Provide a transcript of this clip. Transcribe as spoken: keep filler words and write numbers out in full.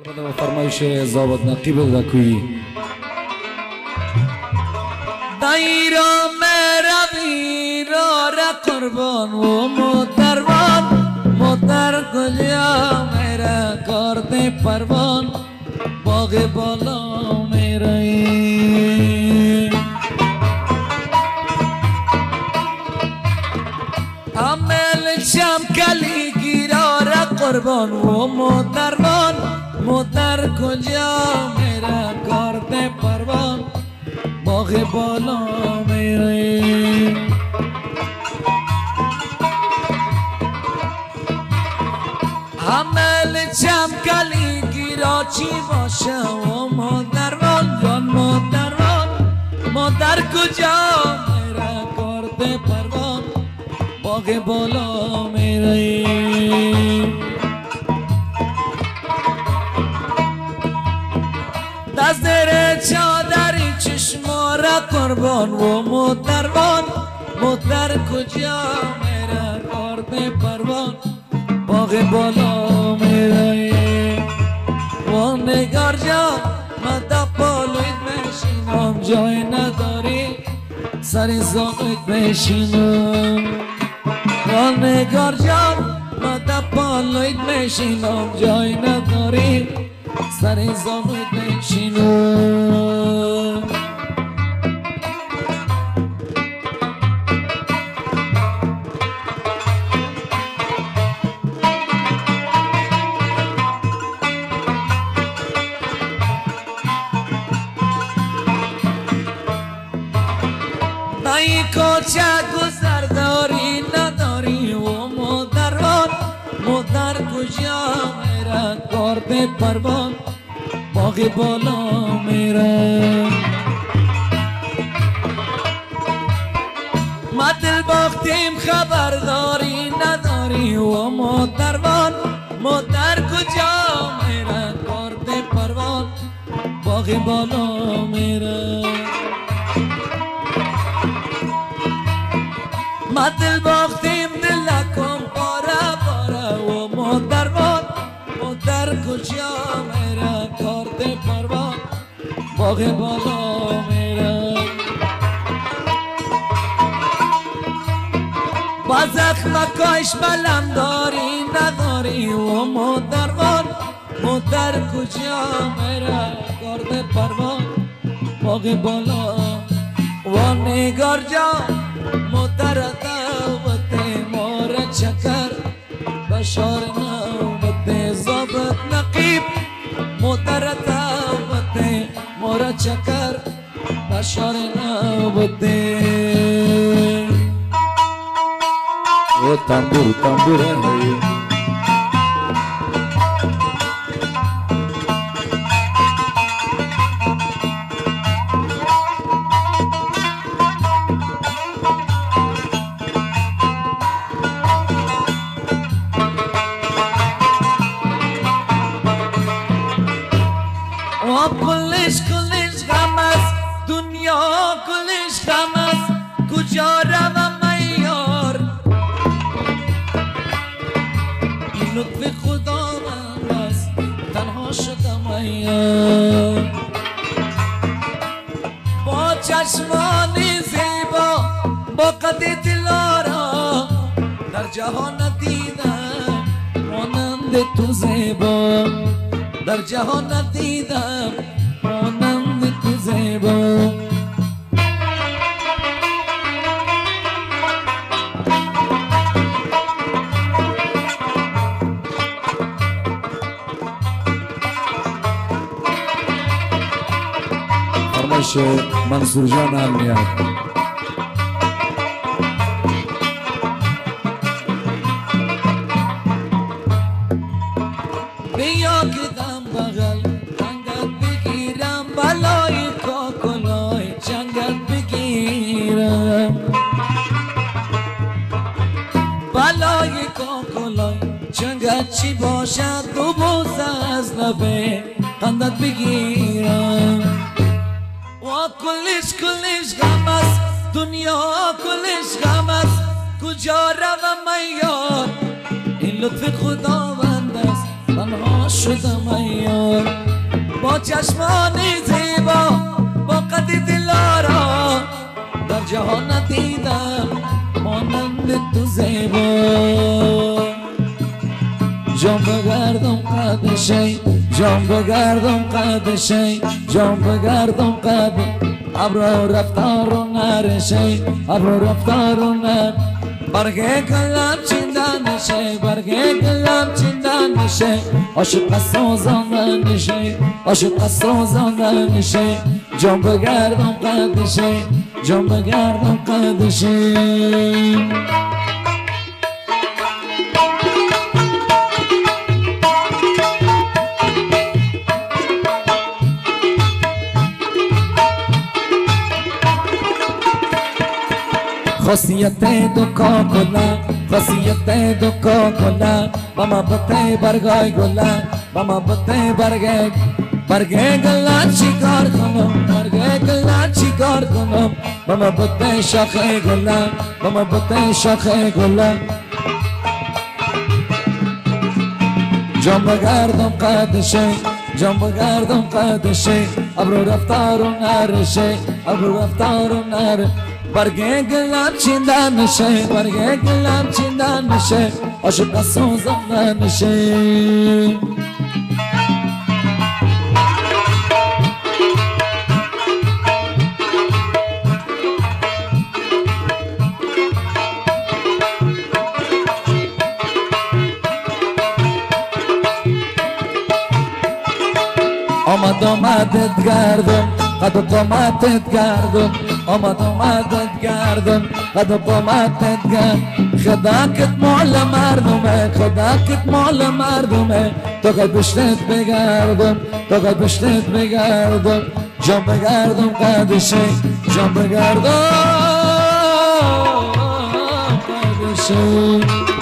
خدا با فرمایش زابط نقیب دکویی دایرا مروی را را قربان و مدروان مدر کجا میرا کرده پروان باغ بالا میرایی عمل شمکلی گیرا را قربان و مدروان مدر کجا میرا کرده پروان باغ بالا میری عمل چمکلی گیرا چی باشه و مادروان جان مادروان مادر کجا میره کرده پروان باغ بالا میری دست در چادری چشما را قربان و مدروان مدر کجا میره کرده پروان باغ بالا میره و نگار جان مده پالوید میشینم جای نداری سری زامید میشینم و نگار جان مده پالوید میشینم جای نداری سری زامید میشینم ای کوچه گذرداری نداری و مدروان مدر کجا میره کرده پروان باغ بالا میره ما دل باختیم خبرداری نداری و مدروان مدر کجا میره کرده پروان باغ بالا میره ما دل باختیم دلکم باره باره و مدروان مدر کجا میره کرده پروان باغ بالا میره با زخمکاش بلم داری نداری و مدروان مدر کجا میره کرده پروان باغ بالا و نگار جان مدر دعوت مور چکر بشار نوبت زابط نقیب مدر دعوت مور چکر بشار نوبت و تنبور تنبور ہے کلش کلش غم است دنیا کلش غم است کجا روم ای یار این لطف خداوند است تنها شدم ای یار با چشمان زیبا با قد دلارا در جهان ندیدم مانند تو زیبا در جهان ندیدم مانند تو زیبا فرمایش منصور جان المیاد بیا کدام بغل جنگت بگیرم بلای کاکلای جنگت بگیرم بلای کاکلای جنگت چی باشد دو بوسه از لبه خندت بگیرم و کلش کلش غم است دنیا کلش غم است کجا روم ای یار این لطف خداوند است تنها شدم ای یار با چشمانی زیبا با قدی دلارا در جهان ندیدم مانند تو زیبا جان بگردم قدشی جان بگردم قدشی جان بگردم قد ابرو رفتار و نرشی ابرو رفتار و نر برگه کلم چیندن نشه برگه کلم چیندن نشه عاشق سوزاندن نشه عاشق سوزاندن نشه جان بگردم قدشی جان بگردم قدشی خاصیت دو کاکلا خاصیت دو کاکلا ماما بته برگای گلا ماما بته برگای برگای گلا چیکار کنم برگای گلا چیکار کنم ماما بته شاخه گلا ماما بته شاخه گلا جان بگردم قدشه جان بگردم قدشه ابرو رفتار و نرشه ابرو رفتار و نره برگه گلم چیندن نشه برگه گلم چیندن نشه عاشق سوزاندن نشه آمد آمدت گردم قد و قامتت گردم آمد آمدت گردم قد و قامتت گردم خداکت مال مردمه خداکت مال مردمه تو قد بشتت بگردم تو قد بشتت بگردم جان بگردم قدشه جان بگردم قدشه